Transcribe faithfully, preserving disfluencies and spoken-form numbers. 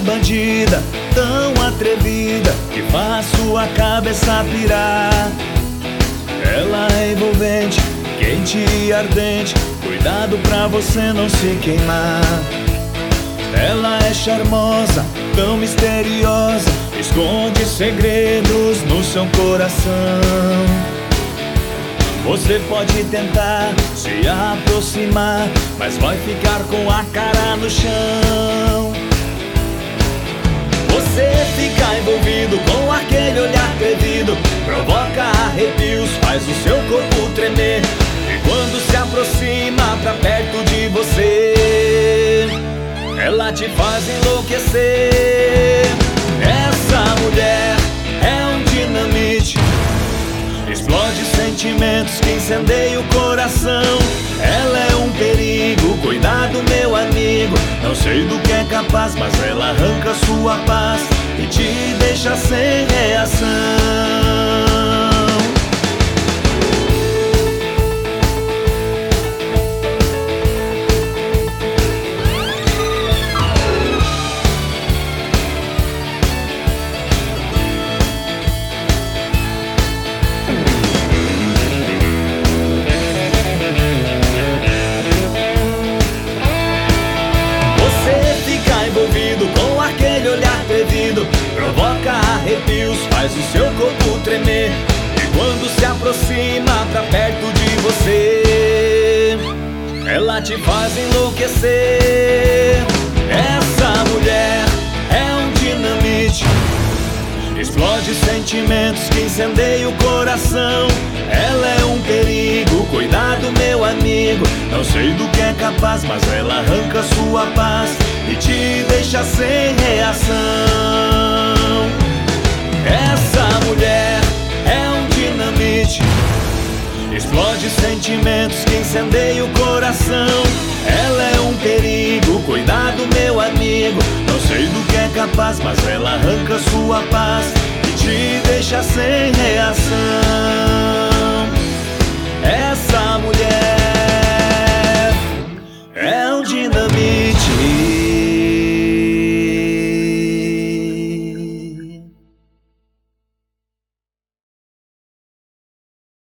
bandida, tão atrevida, que faz sua cabeça pirar. Ela é envolvente, quente e ardente, cuidado pra você não se queimar. Ela é charmosa, tão misteriosa, esconde segredos no seu coração. Você pode tentar se aproximar, mas vai ficar com a cara no chão. Você fica envolvido com aquele olhar atrevido, provoca arrepios, faz o seu corpo tremer. E quando se aproxima pra perto de você, ela te faz enlouquecer. Essa mulher é um dinamite, explode sentimentos que incendeiam o coração. Ela é um perigo, cuidado meu amigo. Não sei do que é capaz, mas ela arranca sua paz e te deixa sem reação. Provoca arrepios, faz o seu corpo tremer. E quando se aproxima pra perto de você, ela te faz enlouquecer. Essa mulher é um dinamite, explode sentimentos que incendeiam o coração. Ela é um perigo, cuidado meu amigo. Não sei do que é capaz, mas ela arranca sua paz e te deixa sem reação. Essa mulher é um dinamite, explode sentimentos que incendeiam o coração. Ela é um perigo, cuidado meu amigo. Não sei do que é capaz, mas ela arranca sua paz e te deixa sem reação.